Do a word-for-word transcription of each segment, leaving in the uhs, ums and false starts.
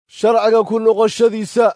sharciga ku noqoshadiisa.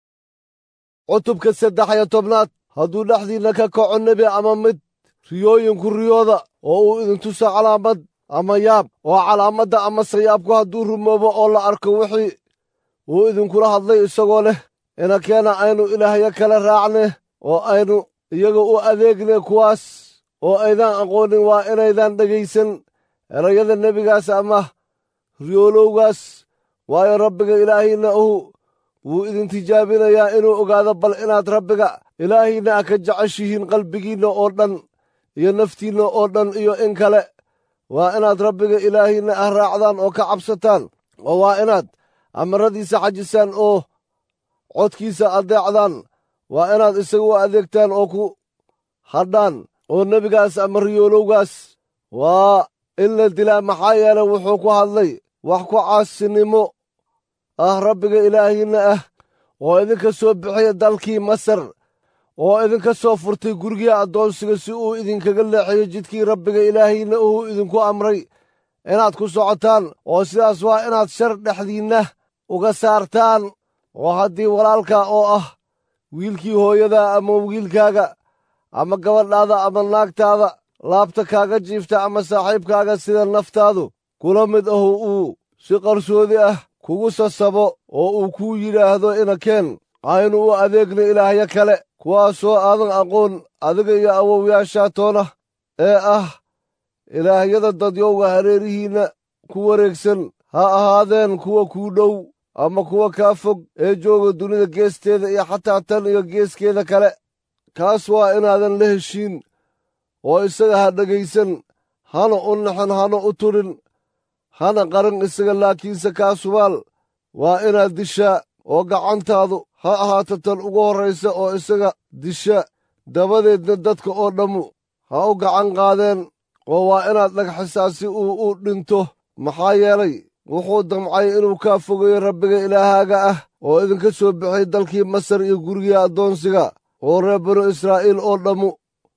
cutubka saddex iyo tobnaad. hadduu dhexdiinna ka kaco nebi ama mid riyooyinku riyooda oo uu idintusa calaamad ama yaab, oo calaamadda ama sayaabku hadduu rumoobo oo la arko wixii uu idinkula hadlay isagoo leh, inakeena aynu ilaahyo kale raacne oo aynu iyaga u adeegne, kuwaas oo aydaan aqoonin waa inaydan dhegaysan erayada nebigaas ama riyoolowgaas, waayo rabbiga ilaahiinna ahu wuu idin tijaabinayaa inuu ogaado bal inaad rabbiga ilaahiinna ah ka jeceshihiin qalbigiinna oo dhan iyo naftiinna oo dhan iyo in kale. waa inaad rabbiga ilaahiinna ah raacdaan oo ka cabsataan, oo waa inaad amaradiisa xajisaan oo codkiisa addeecdaan. waa inaad isaga u adeegtaan oo ku hadhaan, oo nebigaas ama riyoolowgaas waa in la dilaa, maxaa yeele wuxuu ku hadlay wax ku caasinimo ah rabbiga ilaahiinna ah, oo idinka soo bixiya dalkii masar, oo idinka soo furtay gurigii addoonsiga si uu idinkaga leexiyo jidkii rabbiga ilaahiinna uu idinku amray inaad ku socotaan. oo sidaas waa inaad shar dhexdiinna uga saartaan. oo haddii walaalka oo ah wiilkii hooyada ama wiilkaaga ama gabadhaada ama naagtaada laabta kaaga jiifta ama saaxiibkaaga sida naftaadu kula mid ahu uu si qarsoodi ah kugu sasabo oo uu kuu yidhaahdo, inakeen aynu u adeegno ilaahyo kale kuwaasoo aadan aqoon adiga iyo awowyaashaa toona, ee ah ilaahyada dadyowga hareerihiinna ku wareegsan, ha ahaadeen kuwa kuu dhow ama kuwa kaa fog ee jooga dunida geesteeda iyo xataa tan iyo geeskeeda kale. kaas waa inaadan la heshiin oo isaga ha dhegaysan, hana u naxin, hana u turin, hana qaran isaga. laakiinse kaas hubaal waa inaad dishaa, oo gacantaadu ha ahaato tan ugu horraysa oo isaga disha, dabadeedna dadka oo dhammu ha u gacan qaadeen. oo waa inaad dhagxisaa si uu u dhinto, maxaa yeelay wuxuu damcay inuu kaa fogeeyo rabbiga ilaahaaga ah oo idinka soo bixiyay dalkii masar iyo gurigii addoonsiga. oo reer banu israa'iil oo dhammu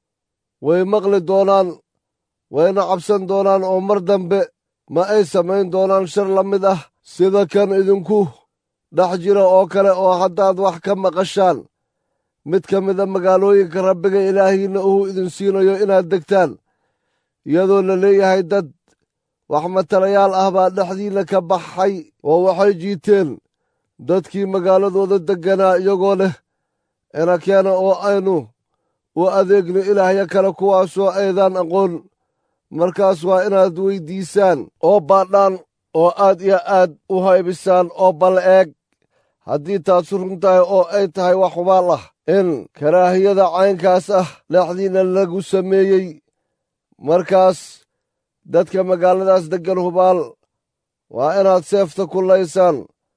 way maqli doonaan, wayna cabsan doonaan, oo mar dambe ma ay samayn doonaan shar la mid ah sida kan idinku dhex jira oo kale. oo haddaad wax ka maqashaan mid ka mida magaalooyinka rabbiga ilaahiinna uu idin siinayo inaad degtaan, iyadoo la leeyahay dad wax matalayaal ah baa dhexdiinna ka baxay oo waxay jiiteen dadkii magaaladooda degganaa, iyagoo leh, inakeena oo aynu u adeegno ilaahyo kale kuwaasoo aydaan aqoon, markaas waa inaad weyddiisaan oo baadhaan oo aad iyo aad u haybisaan oo bal eeg haddii taasu run tahay oo ay tahay wax hubaal ah in karaahiyada caynkaas ah dhexdiinna lagu sameeyey. markaas dadka magaaladaas deggan hubaal waa inaad seefta ku laysaan,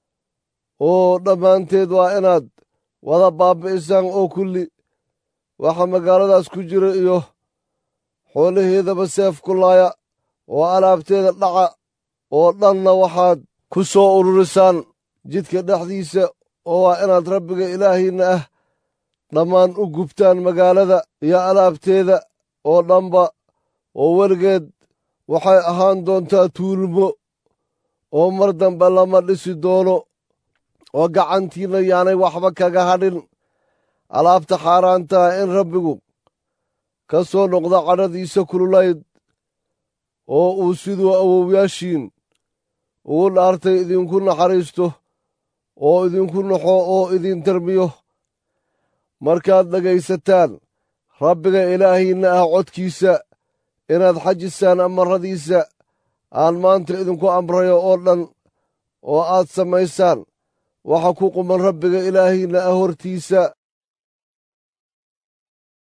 oo dhammaanteed waa inaad wada baabbi'isaan, oo kulli waxa magaaladaas ku jira iyo xoolaheedaba seef ku laaya, oo alaabteeda dhaca oo dhanna waxaad ku soo ururisaan jidka dhexdiisa. oo waa inaad rabbiga ilaahiinna ah dhammaan u gubtaan magaalada iyo alaabteeda oo dhanba, oo weligeed waxay ahaan doontaa tuulmo, oo mar dambe lama dhisi doono. oo gacantiinna yaanay waxba kaga hadhin alaabta xaaraantaha, in rabbigu ka soo noqdo cadhadiisa kululayd, oo uu siduu awowyaashiin ugu dhaartay idinku naxariisto, oo idinku naxo oo idin tarmiyo. markaad dhegaysataan rabbiga ilaahiinna ah codkiisa, inaad xajisaan amaradiisa aan maanta idinku amrayo oo dhan, oo aad samaysaan waxa ku quman rabbiga ilaahiinna ah hortiisa.